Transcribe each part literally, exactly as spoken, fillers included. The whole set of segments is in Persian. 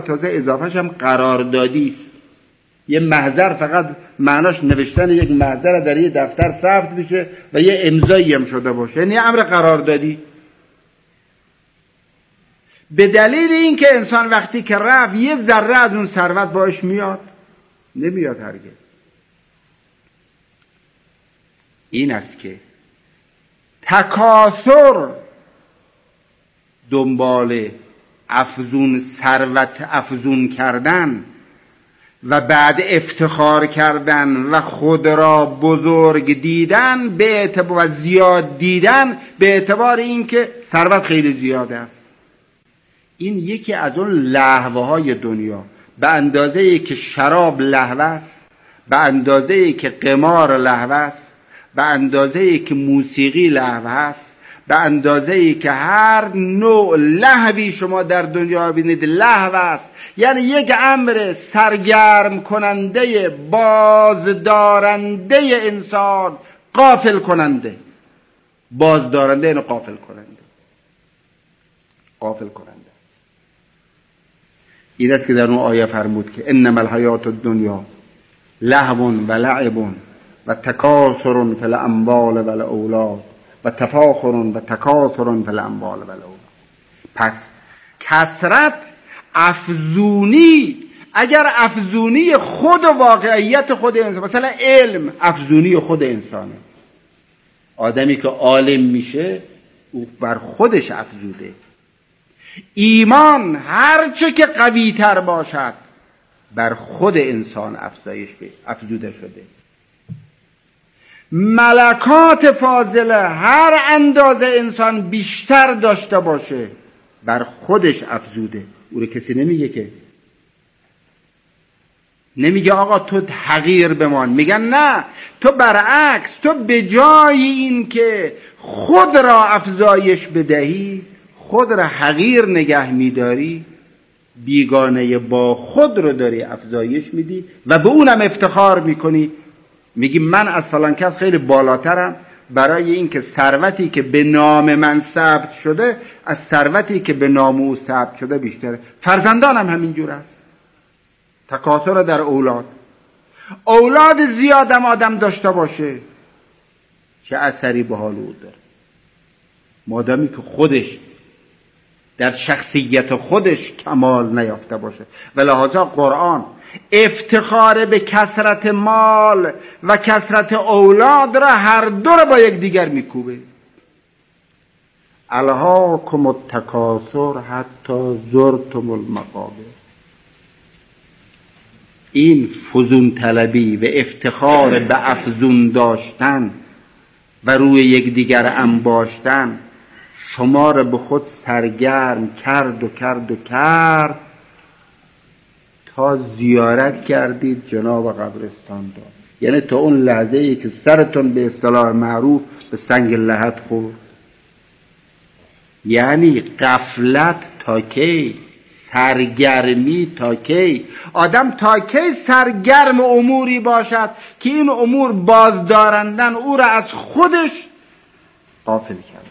تازه اضافهش هم قراردادی است. یه محضر فقط معناش نوشتن یک محضر در یه دفتر ثبت بشه و یه امضایی هم شده باشه، یعنی امر قراردادی. به دلیل اینکه انسان وقتی که رفت یه ذره از اون ثروت باش میاد، نمیاد هرگز. این است که تکاثر دنبال افزون ثروت افزون کردن و بعد افتخار کردن و خود را بزرگ دیدن به اعتبار زیاد دیدن به اعتبار اینکه ثروت خیلی زیاد است. این یکی از اون لهوه های دنیا. به اندازه‌ای که شراب لهوه است، به اندازه‌ای که قمار لهوه است، به اندازه‌ای که موسیقی لهو است، به اندازه‌ای که هر نوع لهوی شما در دنیا ببینید لهو است، یعنی یک امر سرگرم کننده، بازدارنده انسان، غافل کننده، بازدارنده اینو غافل کننده، غافل کننده. این است که در اون آیه فرمود که انما الحیات الدنیا لهو و لعب و تکاثر فی الاموال و الاولاد و تفاخر و تکاثر فی الاموال و الاولاد. پس کثرت افزونی، اگر افزونی خود واقعیت خود انسان، مثلا علم افزونی خود انسانه، آدمی که عالم میشه او بر خودش افزوده. ایمان هرچه که قوی تر باشد بر خود انسان افزایش افزوده شده. ملکات فاضله هر اندازه انسان بیشتر داشته باشه بر خودش افزوده. او رو کسی نمیگه که، نمیگه آقا تو حقیر بمان، میگن نه، تو برعکس، تو به جای این که خود را افزایش بدهی خود را حقیر نگه میداری، بیگانه با خود رو داری افزایش میدی و به اونم افتخار میکنی، میگی من از فلان کس خیلی بالاترم برای اینکه ثروتی که به نام من ثبت شده از ثروتی که به نام او ثبت شده بیشتره. فرزندانم همینجور است. تکاثر در اولاد، اولاد زیادم آدم داشته باشه چه اثری به حال او داره؟ مادامی که خودش در شخصیت خودش کمال نیافته باشه. و لحاظا قرآن افتخار به کثرت مال و کثرت اولاد را هر دو را با یک دیگر میکوبه. الهاکم التکاثر حتی زرتم المقابر. این فزون طلبی و افتخار به افزون داشتن و روی یک دیگر انباشتن شما را به خود سرگرم کرد و کرد و کرد تا زیارت کردید جناب قبرستان داد. یعنی تا اون لحظه ای که سرتون به اصطلاح معروف به سنگ لحد خورد. یعنی غفلت تا کی، سرگرمی تا کی؟ آدم تا کی سرگرم اموری باشد که این امور بازدارندن او را از خودش غافل کرد.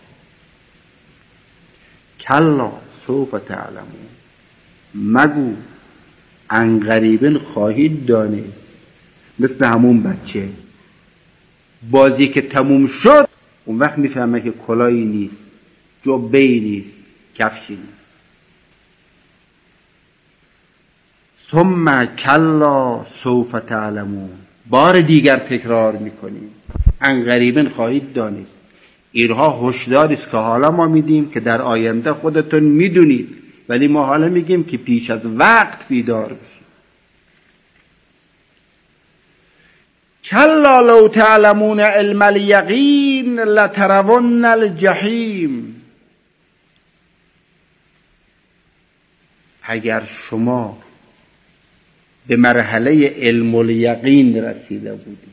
کلا سوف تعلمون، مگو عنقریباً خواهید دانست. مثل همون بچه بازی که تموم شد اون وقت میفهمه که کلاهی نیست، جبه‌ای نیست، کفشی نیست. ثم کلا سوف تعلمون، بار دیگر تکرار میکنیم عنقریباً خواهید دانست. اینها هشداری است که حالا ما میدیم که در آینده خودتون میدونید، ولی ما حالا میگیم که پیش از وقت بیدار بشید. کلا لو تعلمون علم الیقین لترون الجحیم. اگر شما به مرحله علم الیقین رسیده بودید،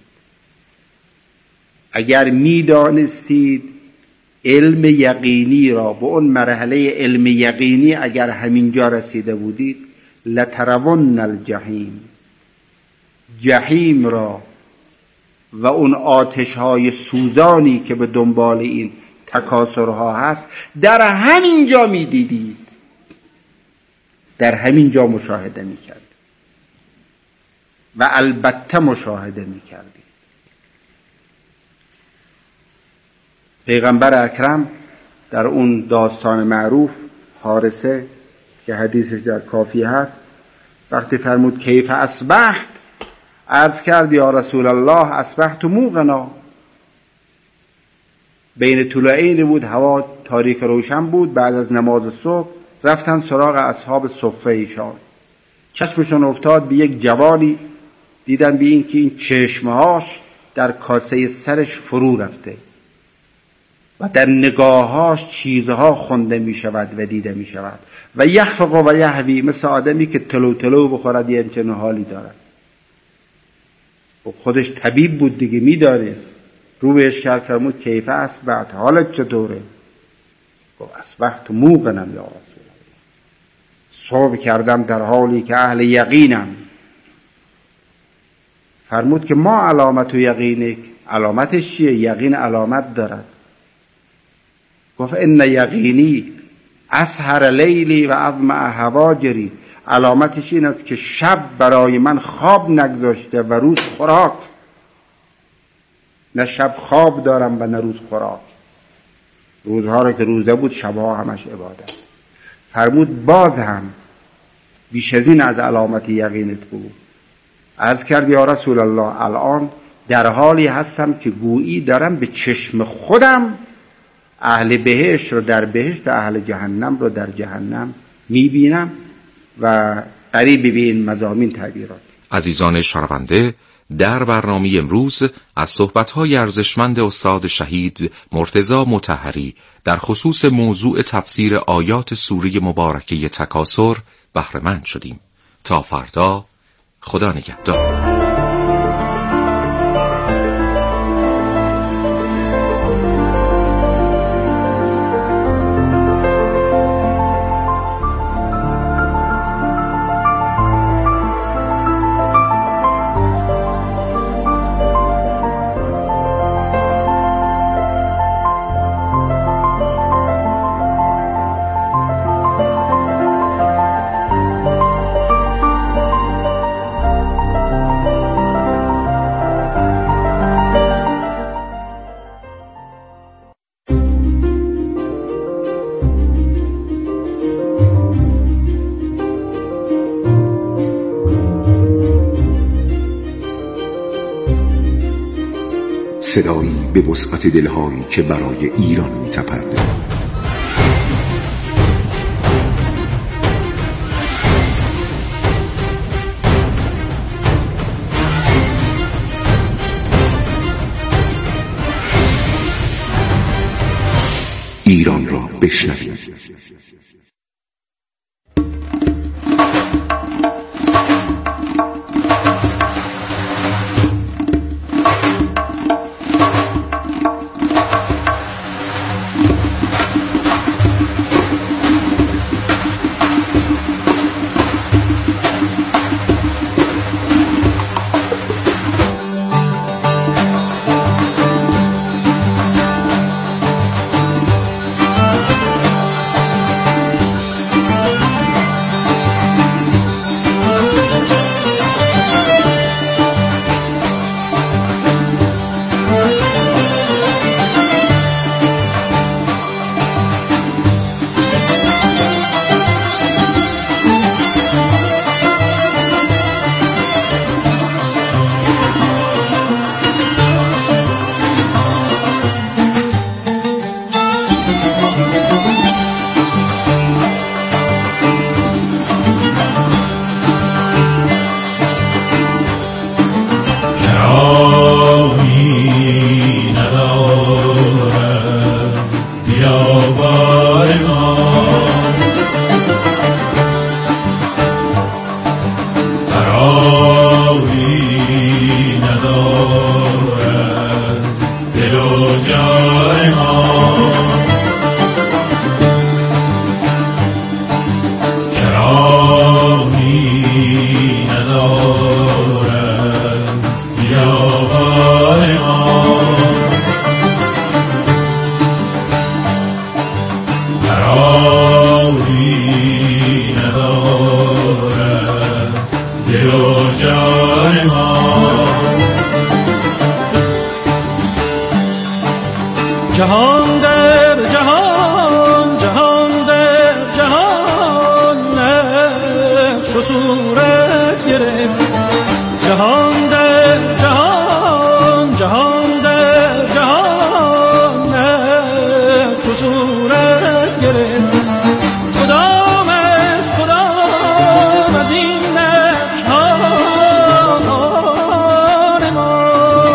اگر میدانستید علم یقینی را، به اون مرحله علم یقینی اگر همینجا رسیده بودید، لترون الجحیم، جحیم را و اون آتش‌های سوزانی که به دنبال این تکاثرها هست در همینجا میدیدید. در همین جا مشاهده میکردیم و البته مشاهده میکردیم. پیغمبر اکرم در اون داستان معروف حارثه که حدیثش در کافی هست، وقتی فرمود کیف اصبحت، عرض کرد یا رسول الله اصبحت موقنا. بین طلوعین بود، هوا تاریک روشن بود. بعد از نماز صبح رفتن سراغ اصحاب صفه ایشان. چشمشون افتاد به یک جوانی، دیدن به این که این چشمهاش در کاسه سرش فرو رفته و در نگاهاش چیزها خونده می شود و دیده می شود و یخفق و یهوی، مثل آدمی که تلو تلو بخورد یه چنین حالی دارد. و خودش طبیب بود دیگه، می دارست. رو بهش کرد فرمود کیف اصبحت، حالت چطوره؟ گفت اصبحت موقنم یا رسول الله، صبح کردم در حالی که اهل یقینم. فرمود که ما علامت و یقینک، علامتش چیه؟ یقین علامت دارد. گفت ان یقینی اسهر لیلی و اظمع هواجری، علامتش این است که شب برای من خواب نگذاشته و روز خوراک. نه شب خواب دارم و نه روز خوراک. روزها را که روزه بود، شبها همش عبادت. فرمود باز هم بیش از این از علامت یقینت بود. عرض کرد یا رسول الله الان در حالی هستم که گویی دارم به چشم خودم اهل بهشت رو در بهشت و اهل جهنم رو در جهنم میبینم و قریب به این مضامین تعبیرات. عزیزان شنونده، در برنامه امروز از صحبت‌های ارزشمند استاد شهید مرتضی مطهری در خصوص موضوع تفسیر آیات سوره مبارکه تکاثر بهره مند شدیم. تا فردا، خدا نگهدار. صدایی به وسعت دلهایی که برای ایران می‌تپد. ایران را بشنوید. و جان ما. جهان در جهان، جهان در جهان نقش و صورت گرفت. جهان در جهان، جهان در جهان نقش و صورت گرفت. کدام است کدام از این نقش ها آن ما؟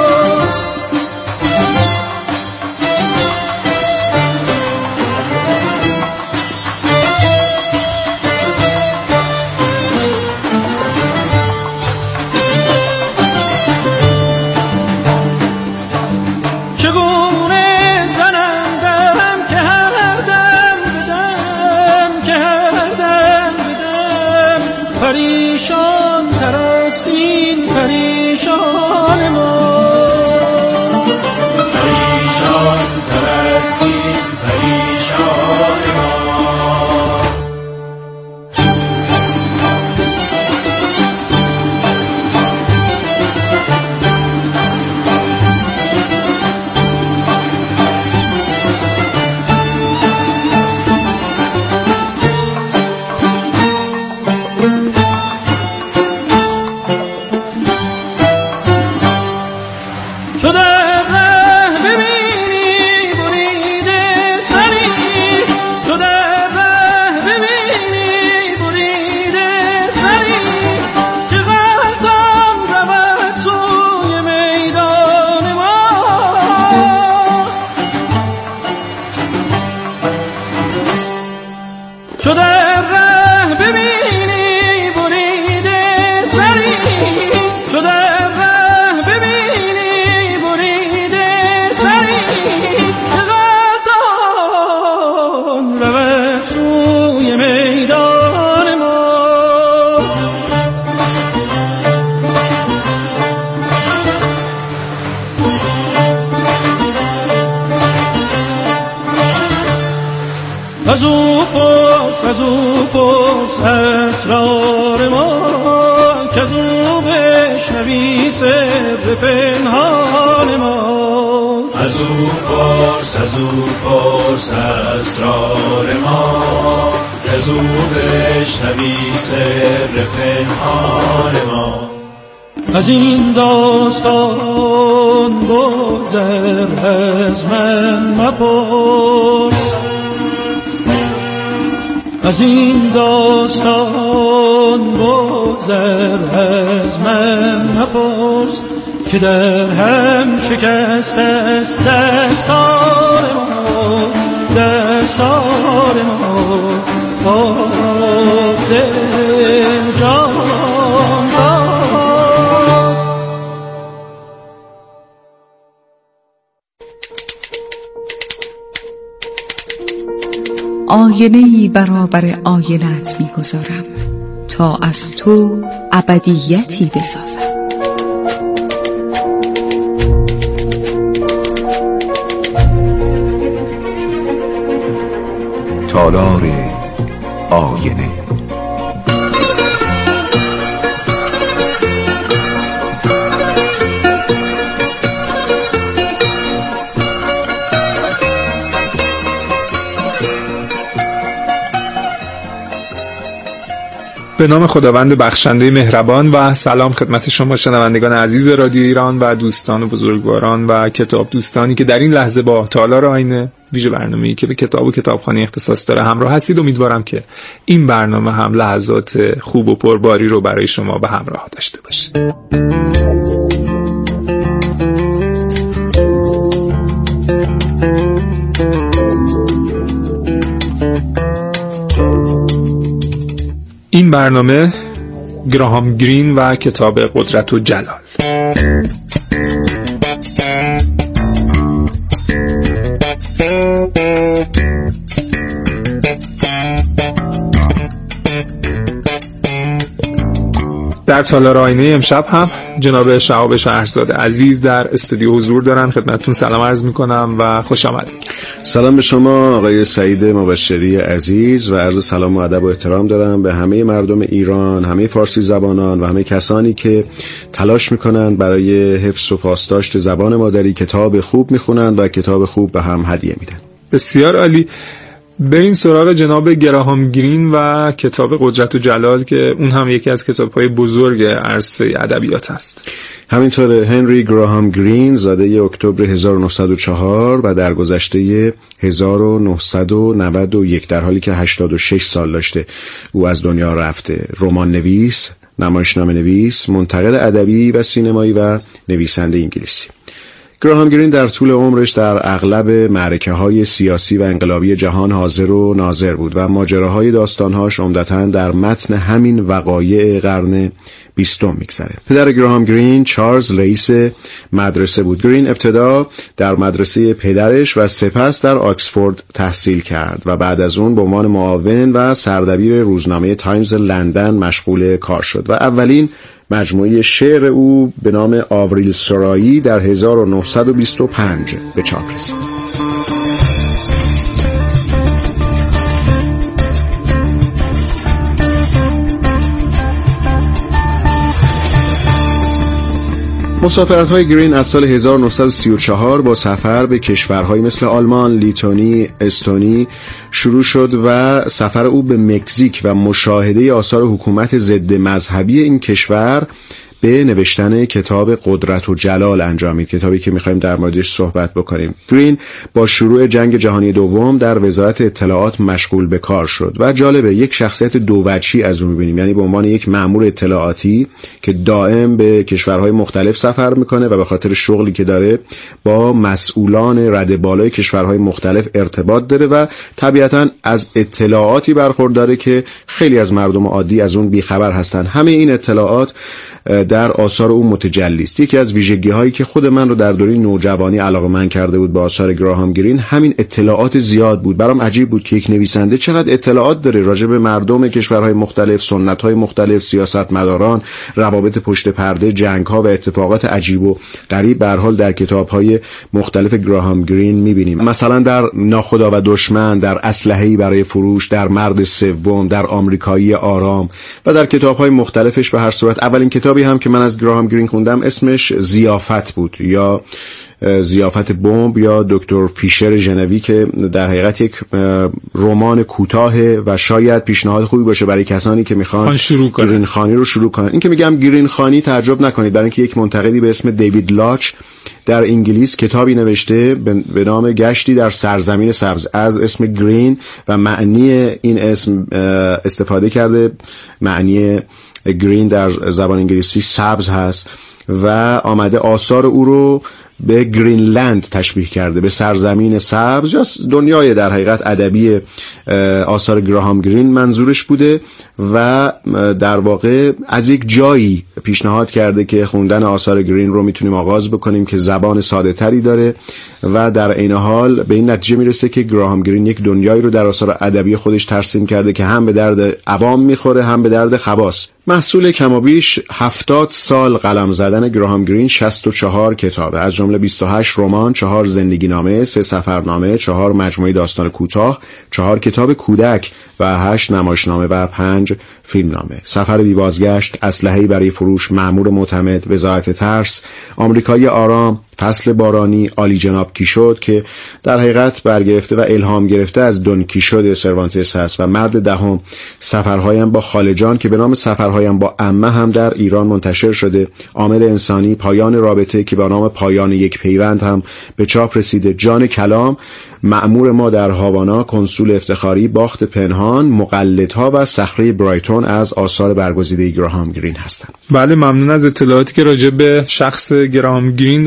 چگونه زنندم که هر دم بدم، که هر دم بدم پریشان تر است این پریشان ما. پریشان تر است این پریشان ما. تو در ره ببینی بریده سری، تو در ره ببینی بریده سری، که غلطان رود سوی میدان ما. تو در ره ببینی بریده سری، تو در ره ببینی بریده سری، که غلطان رود سوی میدان ما. از او پرس، از او پرس اسرار ما، که از او بشنوی سر پنهان ما. از او پرس، از او پرس اسرار ما، که از او بشنوی سر پنهان ما. از این داستان بگذر از من مپرس، از این داستان بگذر از من مپرس، که در هم شکست است دستار ما، دستار ما. آه دل جان آینه‌ای برابر آینه‌ات می‌گذارم تا از تو ابدیتی بسازم. تالار آینه. به نام خداوند بخشنده مهربان و سلام خدمت شما شنوندگان عزیز رادیو ایران و دوستان و بزرگواران و کتاب دوستانی که در این لحظه با تالار آینه، ویژه برنامه‌ای که به کتاب و کتابخانه اختصاص داره، همراه هستید. امیدوارم که این برنامه هم لحظات خوب و پرباری رو برای شما به همراه داشته باشه. این برنامه گراهام گرین و کتاب قدرت و جلال. در تالار آینه امشب هم جناب شهاب شهرزاد عزیز در استودیو حضور دارن. خدمتتون سلام عرض میکنم و خوش آمدید. سلام به شما آقای سعید مبشری عزیز و عرض سلام و ادب و احترام دارم به همه مردم ایران، همه فارسی زبانان و همه کسانی که تلاش میکنند برای حفظ و پاسداشت زبان مادری، کتاب خوب میخونند و کتاب خوب به هم هدیه میدن. بسیار عالی. بریم سراغ جناب گراهام گرین و کتاب قدرت و جلال که اون هم یکی از کتاب‌های بزرگ عرصه ادبیات است. همینطور هنری گراهام گرین زاده اکتبر هزار و نهصد و چهار و در گذشته هزار و نهصد و نود و یک در حالی که هشتاد و شش سال داشته او از دنیا رفته. رمان نویس، نمایشنامه نویس، منتقد ادبی و سینمایی و نویسنده انگلیسی. گراهام گرین در طول عمرش در اغلب معرکه‌های سیاسی و انقلابی جهان حاضر و ناظر بود و ماجراهای داستانهاش عمدتاً در متن همین وقایع قرن بیستم میگذره. پدر گراهام گرین چارلز رئیس مدرسه بود. گرین ابتدا در مدرسه پدرش و سپس در آکسفورد تحصیل کرد و بعد از اون به عنوان معاون و سردبیر روزنامه تایمز لندن مشغول کار شد و اولین مجموعه شعر او به نام آوریل سرایی در هزار و نهصد و بیست و پنج به چاپ رسید. مسافرت‌های گرین از سال هزار و نهصد و سی و چهار با سفر به کشورهایی مثل آلمان، لیتوانی، استونی شروع شد و سفر او به مکزیک و مشاهده آثار حکومت ضد مذهبی این کشور به نوشتن کتاب قدرت و جلال انجامید، کتابی که می‌خوایم در موردش صحبت بکنیم. گرین با شروع جنگ جهانی دوم در وزارت اطلاعات مشغول به کار شد و جالبه یک شخصیت دووجهی از اون می‌بینیم، یعنی به عنوان یک مأمور اطلاعاتی که دائم به کشورهای مختلف سفر می‌کنه و به خاطر شغلی که داره با مسئولان رده بالای کشورهای مختلف ارتباط داره و طبیعتاً از اطلاعاتی برخورداره که خیلی از مردم عادی از اون بیخبر هستن. همه این اطلاعات در آثار او متجلی است. یکی از ویژگی‌هایی که خود من رو در دوره نوجوانی علاقه‌مند کرده بود به آثار گراهام گرین همین اطلاعات زیاد بود. برام عجیب بود که یک نویسنده چقدر اطلاعات داره راجع به مردم کشورهای مختلف، سنت‌های مختلف، سیاستمداران، روابط پشت پرده، جنگ‌ها و اتفاقات عجیب و غریب به هر حال در کتاب‌های مختلف گراهام گرین می‌بینیم. مثلا در ناخدا و دشمن، در اسلحه‌ای برای فروش، در مرد سوم، در آمریکایی آرام و در کتاب‌های مختلفش. به هر صورت اولین کتابی هم که من از گراهام گرین خوندم اسمش ضیافت بود یا ضیافت بمب یا دکتر فیشر ژنوی که در حقیقت یک رمان کوتاه و شاید پیشنهاد خوبی باشه برای کسانی که میخوان گرین خانی رو شروع کنن. این که میگم گرین خانی تعجب نکنید، برای اینکه یک منتقدی به اسم دیوید لاچ در انگلیس کتابی نوشته به نام گشتی در سرزمین سبز، از اسم گرین و معنی این اسم استفاده کرده. معنی گرین در زبان انگلیسی سبز هست و آمده آثار او رو به گرینلند تشبیه کرده، به سرزمین سبز یا دنیای در حقیقت ادبی آثار گراهام گرین منظورش بوده و در واقع از یک جایی پیشنهاد کرده که خوندن آثار گرین رو میتونیم آغاز بکنیم که زبان ساده تری داره و در عین حال به این نتیجه میرسه که گراهام گرین یک دنیایی رو در آثار ادبی خودش ترسیم کرده که هم به درد عوام میخوره هم به درد خواص. محصول کمابیش هفتاد سال قلم زدن گراهام گرین شصت و چهار کتابه، از جمله بیست و هشت رمان، چهار زندگی نامه، سه سفرنامه، چهار مجموعه داستان کوتاه، چهار کتاب کودک و هشت نمایشنامه و پنج فیلمنامه. سفر بی بازگشت، اسلحه‌ای برای فروش، مأمور معتمد، وزارت ترس، آمریکایی آرام، فصل بارانی، عالی جناب کیشوت که در حقیقت برگرفته و الهام گرفته از دون کیشوت سروانتس هست و مرد دهم، سفرهایم با خاله جان که به نام سفرهایم با عمه هم در ایران منتشر شده، عامل انسانی، پایان رابطه که به نام پایان یک پیوند هم به چاپ رسیده، جان کلام، مأمور ما در هاوانا، کنسول افتخاری، باخت پنهان، مقلدها و صخره برایتون از آثار برگزیده گراهام گرین هستند. بله، ممنون از اطلاعاتی که راجع به شخص گراهام گرین در اختیار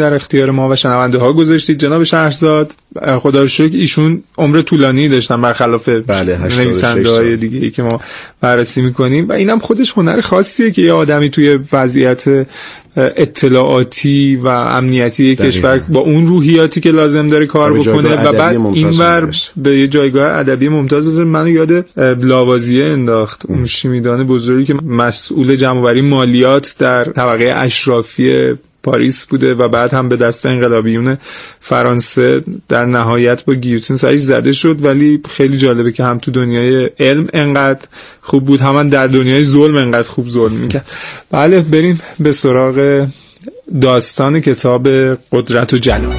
اختیار ما و شنونده ها گذاشتید. جناب شهرزاد خدا رو شکر ایشون عمر طولانی داشتن برخلاف بله نویسنده های دیگه ای که ما بررسی میکنیم و اینم خودش هنر خاصیه که یه آدمی توی وضعیت اطلاعاتی و امنیتی کشور با اون روحیاتی که لازم داره کار بکنه و بعد اینور به یه جایگاه ادبی ممتاز بذاره. منو یاد لاوازیه انداخت، اون شیمیدان بزرگی که مسئول جمع‌آوری مالیات در طبقه اشرافی پاریس بوده و بعد هم به دست انقلابیون فرانسه در نهایت با گیوتین سرش زده شد. ولی خیلی جالبه که هم تو دنیای علم انقدر خوب بود، هم در دنیای ظلم انقدر خوب ظلم میکرد. بله بریم به سراغ داستان کتاب قدرت و جلال.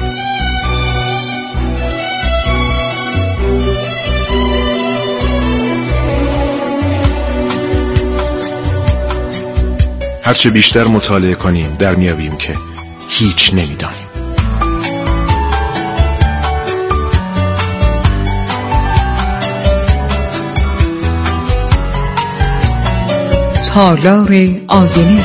هرچه بیشتر مطالعه کنیم در میابیم که هیچ نمیدانیم. تالار آینه.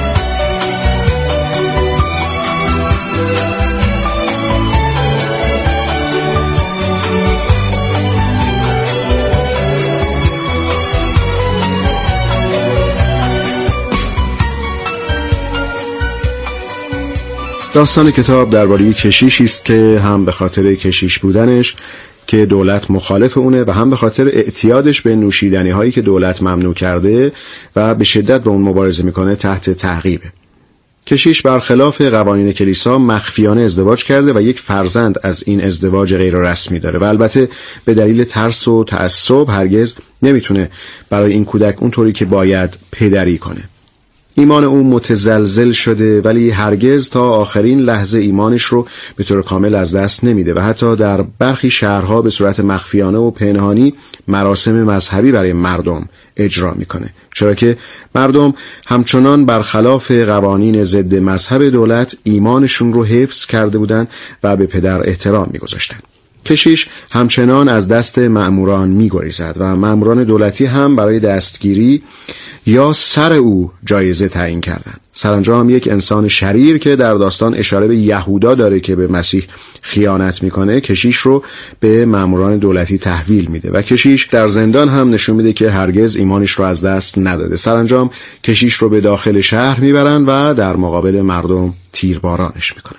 داستان کتاب درباره کشیشی است که هم به خاطر کشیش بودنش که دولت مخالف اونه و هم به خاطر اعتیادش به نوشیدنی هایی که دولت ممنوع کرده و به شدت با اون مبارزه میکنه تحت تعقیبه. کشیش برخلاف قوانین کلیسا مخفیانه ازدواج کرده و یک فرزند از این ازدواج غیر رسمی داره و البته به دلیل ترس و تعصب هرگز نمیتونه برای این کودک اونطوری که باید پدری کنه. ایمان او متزلزل شده ولی هرگز تا آخرین لحظه ایمانش رو به طور کامل از دست نمیده و حتی در برخی شهرها به صورت مخفیانه و پنهانی مراسم مذهبی برای مردم اجرا میکنه، چرا که مردم همچنان برخلاف قوانین ضد مذهب دولت ایمانشون رو حفظ کرده بودن و به پدر احترام میگذاشتن. کشیش همچنان از دست مأموران می‌گریزد و مأموران دولتی هم برای دستگیری یا سر او جایزه تعیین کردند. سرانجام یک انسان شریر که در داستان اشاره به یهودا داره که به مسیح خیانت میکنه، کشیش رو به مأموران دولتی تحویل میده و کشیش در زندان هم نشون میده که هرگز ایمانش رو از دست نداده. سرانجام کشیش رو به داخل شهر میبرن و در مقابل مردم تیربارانش میکنن.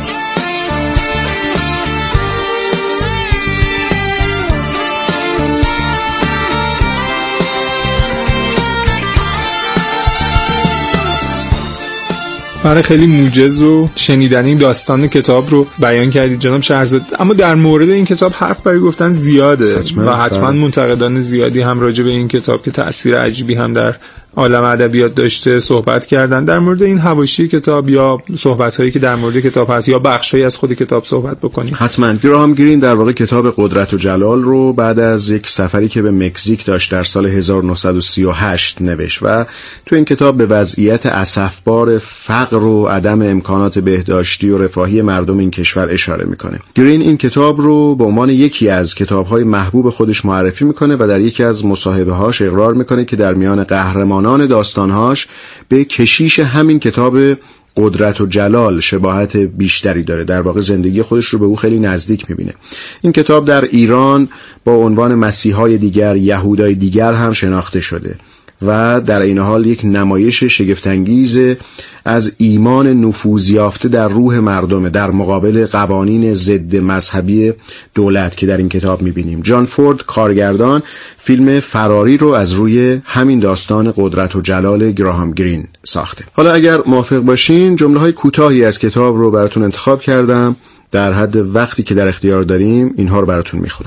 برای خیلی موجز و شنیدنی داستان کتاب رو بیان کردید جناب شهرزاد، اما در مورد این کتاب حرف برای گفتن زیاده حتما و حتما منتقدان زیادی هم راجع به این کتاب که تأثیر عجیبی هم در عالم ادبیات داشته صحبت کردن. در مورد این حواشی کتاب یا صحبت‌هایی که در مورد کتاب هست یا بخشایی از خود کتاب صحبت بکنیم. حتما. گراهام گرین در واقع کتاب قدرت و جلال رو بعد از یک سفری که به مکزیک داشت در سال هزار و نهصد و سی و هشت نوشت و تو این کتاب به وضعیت اسفبار فقر و عدم امکانات بهداشتی و رفاهی مردم این کشور اشاره میکنه. گرین این کتاب رو به عنوان یکی از کتاب‌های محبوب خودش معرفی میکنه و در یکی از مصاحبه‌هاش اقرار میکنه که در میان قهرمان نان داستانهاش به کشیش همین کتاب قدرت و جلال شباهت بیشتری داره. در واقع زندگی خودش رو به او خیلی نزدیک میبینه. این کتاب در ایران با عنوان مسیحای دیگر، یهودای دیگر هم شناخته شده و در این حال یک نمایش شگفت‌انگیز از ایمان نفوذ یافته در روح مردم در مقابل قوانین ضد مذهبی دولت که در این کتاب می‌بینیم. جان فورد کارگردان فیلم فراری رو از روی همین داستان قدرت و جلال گراهام گرین ساخته. حالا اگر موافق باشین جمله‌های کوتاهی از کتاب رو براتون انتخاب کردم. در حد وقتی که در اختیار داریم اینها رو براتون می‌خونم.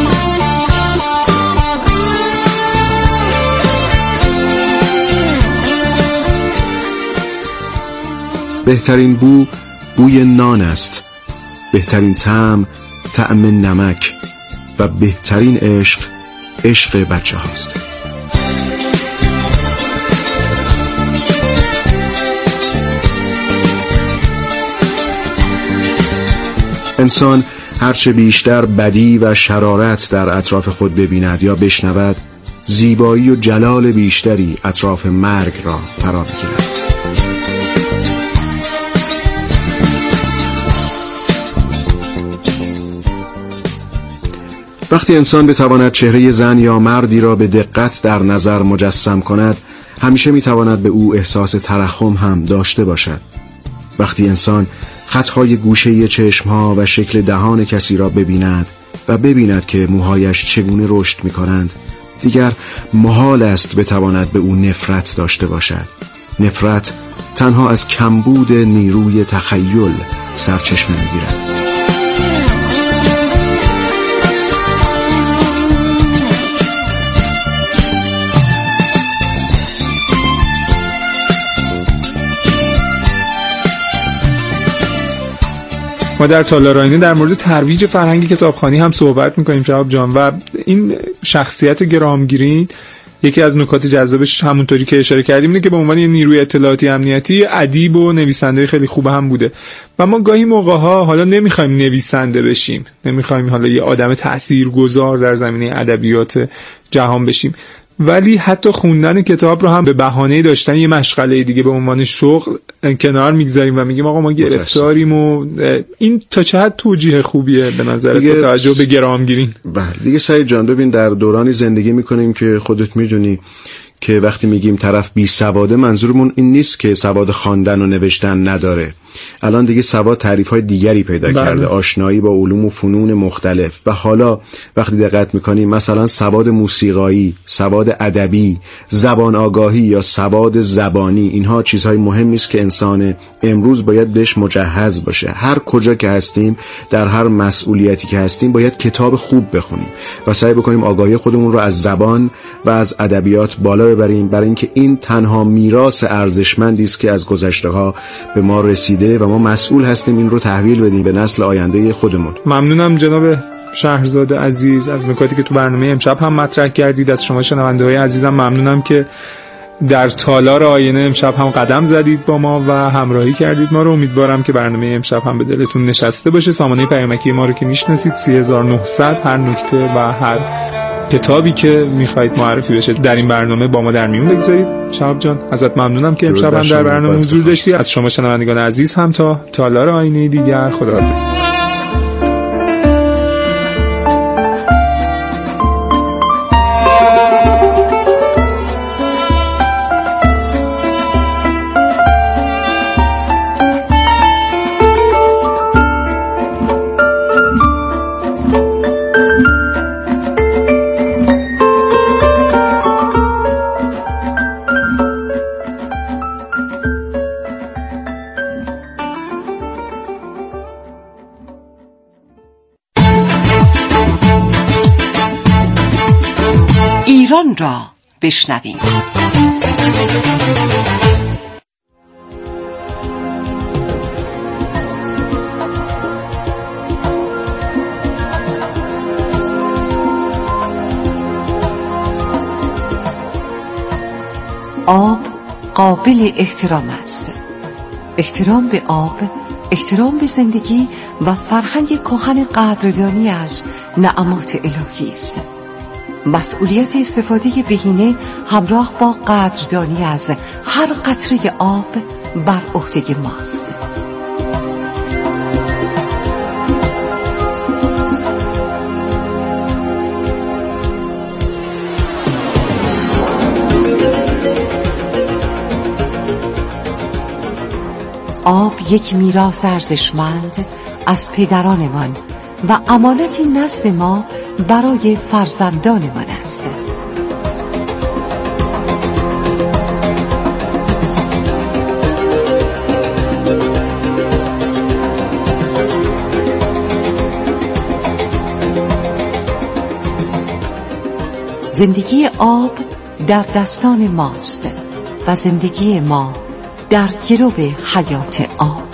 بهترین بو بوی نان است، بهترین طعم طعم نمک و بهترین عشق عشق بچه هاست. انسان هرچه بیشتر بدی و شرارت در اطراف خود ببیند یا بشنود، زیبایی و جلال بیشتری اطراف مرگ را فرا می‌گیرد. وقتی انسان بتواند چهره زن یا مردی را به دقت در نظر مجسم کند، همیشه میتواند به او احساس ترحم هم داشته باشد. وقتی انسان خطهای گوشه چشمها و شکل دهان کسی را ببیند و ببیند که موهایش چگونه رشد میکنند، دیگر محال است بتواند به او نفرت داشته باشد. نفرت تنها از کمبود نیروی تخیل سرچشمه میگیرد. ما در تالار آینه در مورد ترویج فرهنگ کتابخوانی هم صحبت میکنیم شهاب جان، و این شخصیت گرام گرین یکی از نکات جذابش همونطوری که اشاره کردیم اینه که به عنوان یه نیروی اطلاعاتی امنیتی ادیب و نویسنده خیلی خوب هم بوده و ما گاهی موقع‌ها حالا نمیخوایم نویسنده بشیم، نمیخوایم حالا یه آدم تاثیرگذار در زمینه ادبیات جهان بشیم، ولی حتی خوندن کتاب رو هم به بهانه داشتن یه مشغله دیگه به عنوان شغل کنار میگذاریم و میگیم آقا ما گرفتاریم و این تا چه حد توجیه خوبیه به نظر با توجه به گرامگیرین؟ بله دیگه سعید جان، ببین در دورانی زندگی میکنیم که خودت میدونی که وقتی میگیم طرف بی سواده منظورمون این نیست که سواد خواندن و نوشتن نداره. الان دیگه سواد تعریف‌های دیگری پیدا بله. کرده، آشنایی با علوم و فنون مختلف. و حالا وقتی دقت می‌کنیم مثلا سواد موسیقایی، سواد ادبی، زبان آگاهی یا سواد زبانی، اینها چیزهای مهمی است که انسان امروز باید بهش مجهز باشه. هر کجا که هستیم، در هر مسئولیتی که هستیم، باید کتاب خوب بخونیم و سعی بکنیم آگاهی خودمون رو از زبان و از ادبیات بالا ببریم، برای اینکه این تنها میراث ارزشمندی است که از گذشته‌ها به ما رسیده و ما مسئول هستیم این رو تحویل بدیم به نسل آینده خودمون. ممنونم جناب شهرزاد عزیز از نکاتی که تو برنامه امشب هم مطرح کردید. از شما شنونده‌های عزیزم ممنونم که در تالار آینه امشب هم قدم زدید با ما و همراهی کردید ما رو. امیدوارم که برنامه امشب هم به دلتون نشسته باشه. سامانه پیامکی ما رو که میشناسید سی هزار و نهصد، هر نکته و هر کتابی که میخواید معرفی بشه در این برنامه با ما در میون بگذارید. شهاب جان ازت ممنونم که امشب هم در برنامه حضور داشتی. از شما شنوندگان عزیز هم تا تالار آینه دیگر خداحافظ. ایران را بشنویم. آب قابل احترام است. احترام به آب، احترام به زندگی و فرهنگ کهن قدردانی از نعمات الهی است. مسئولیت استفاده بهینه همراه با قدردانی از هر قطره آب بر عهده ماست. آب یک میراث ارزشمند از پدرانمان و امانتی نزد ما برای فرزندانمان است. زندگی آب در دستان ماست و زندگی ما در گرو حیات آب.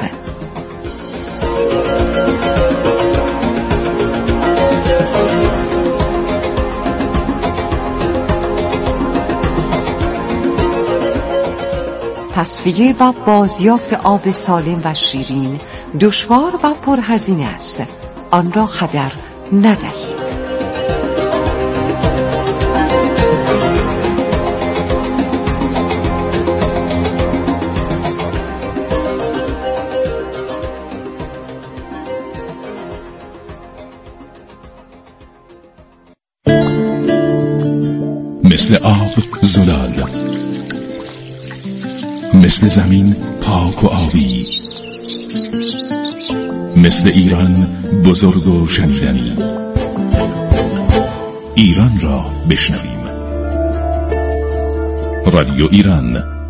تصفیه و بازیافت آب سالم و شیرین دشوار و پرهزینه است. آن را هدر ندهید. مثل آب زلال، مثل زمین پاک و آبی، مثل ایران بزرگ و شنیدنی. ایران را بشنویم. رادیو ایران